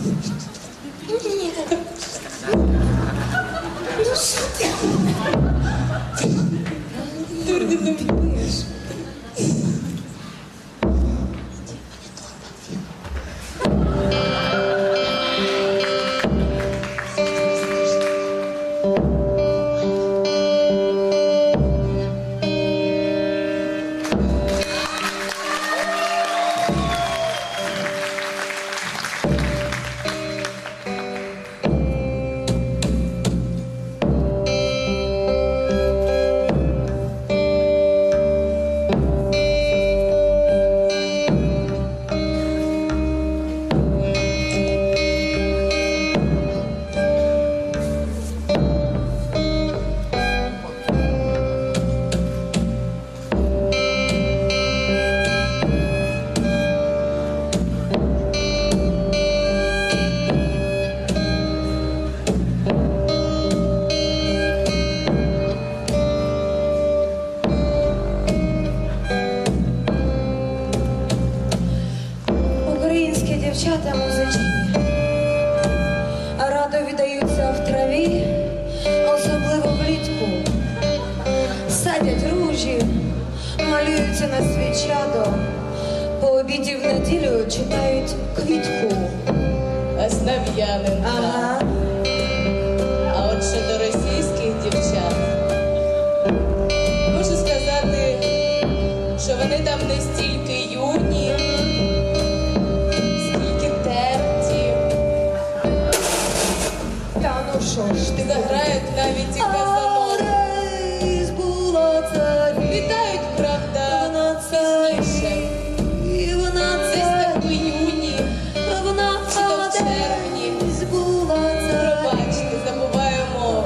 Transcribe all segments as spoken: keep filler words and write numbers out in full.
Ні. Ну що ти? Дурний не впієш. Дівчата музичні радо віддаються в траві, особливо влітку. Садять ружі, малюються на свічадо, по обіді в неділю читають квітку. Основ'яненка. Ага. А от щодо російських дівчат, можу сказати, що вони там не стільки юні, Що ж ти заграють навіть і казанок. Вітають, правда, пізніше. Десь так у іюні, чи то в червні. Пробачте, забуваємо.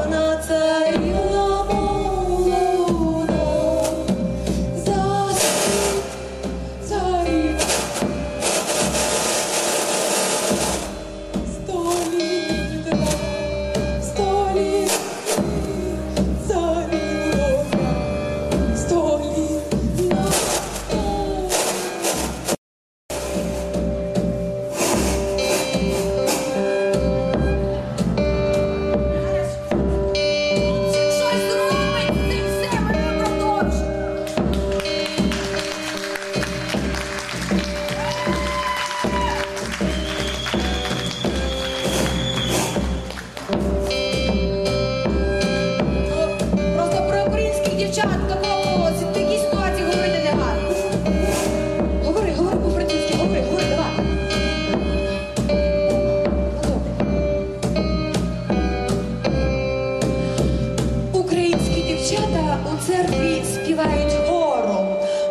У церкві співають хором.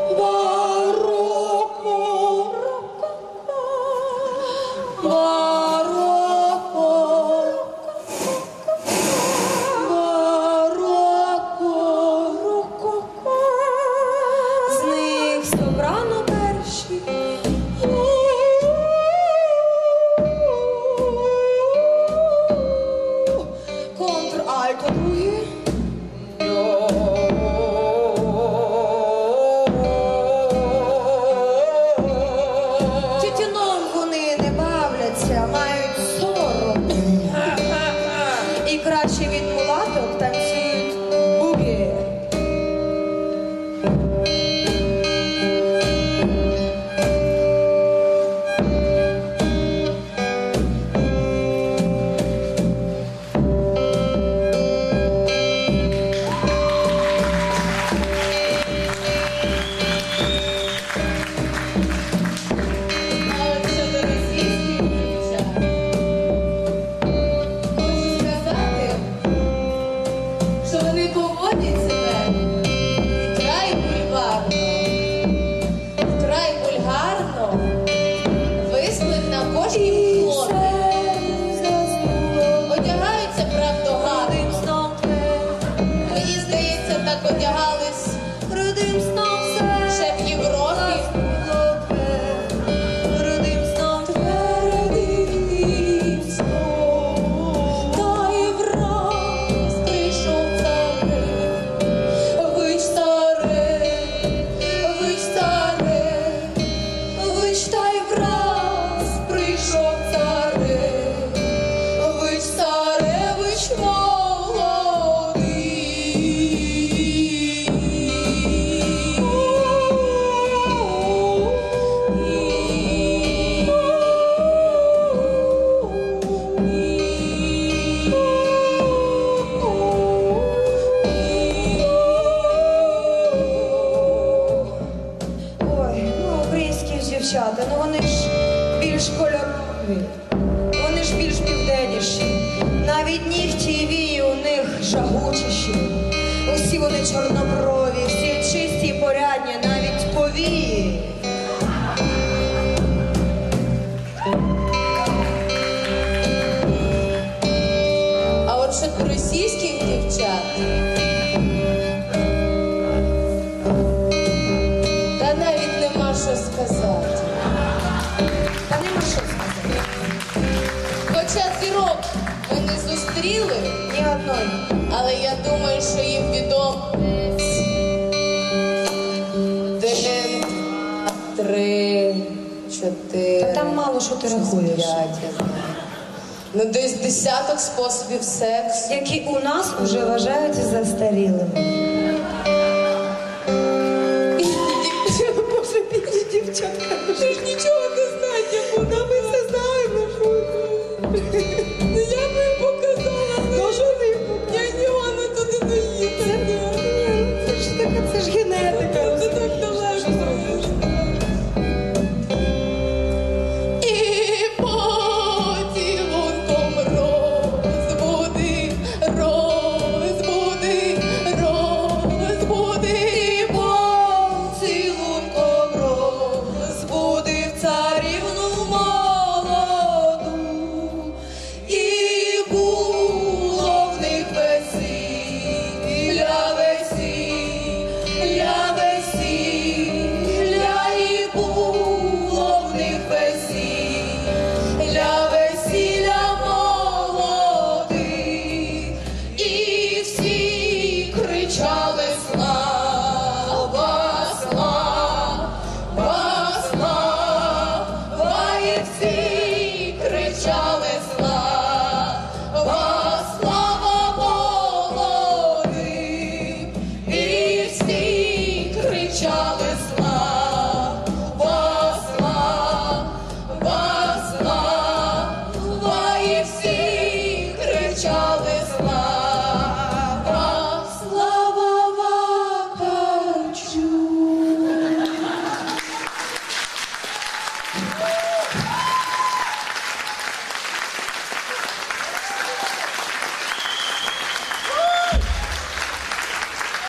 Бароко, бароко, бароко, з них собрано перші. Контр-альто другі. Мають сором. І краще від мулаток танцюють бугі. Одягались рудим сном ще в Європі. Рудим сном, твердим сном, та й враз прийшов царин. Вич старе, вич старе, вич та й враз прийшов царин. більш кольорові, вони ж більш південніші. Навіть нігті і вії у них жагучіші. Усі вони чорноброві, всі чисті і порядні, навіть повії. А от щодо російських дівчат, та навіть нема що сказати. Та нема що сказати. Хоча зірок ми не зустріли, Ні одної. але я думаю, що їм відомо один, два, три, чотири. Та там мало що ти рахуєш. п'ять, я знаю. Ну, десь десяток способів сексу. Які у нас вже вважаються застарілими. Боже, бідні дівчатка. Ти ж нічого не знаєте, куди ми все знаємо. Ну, я би їм показала. Ну, що ви? Я Йоанна туди доїхати. Це ж така, це ж генетика. Це так далеко. І поцілунком розбуди, розбуди, розбуди. І поцілунком розбудив царівну молоду. І було в них весілля, весілля, весілля. І було в них весілля, весілля молодих. І всі кричали слава, слава, слава, і всі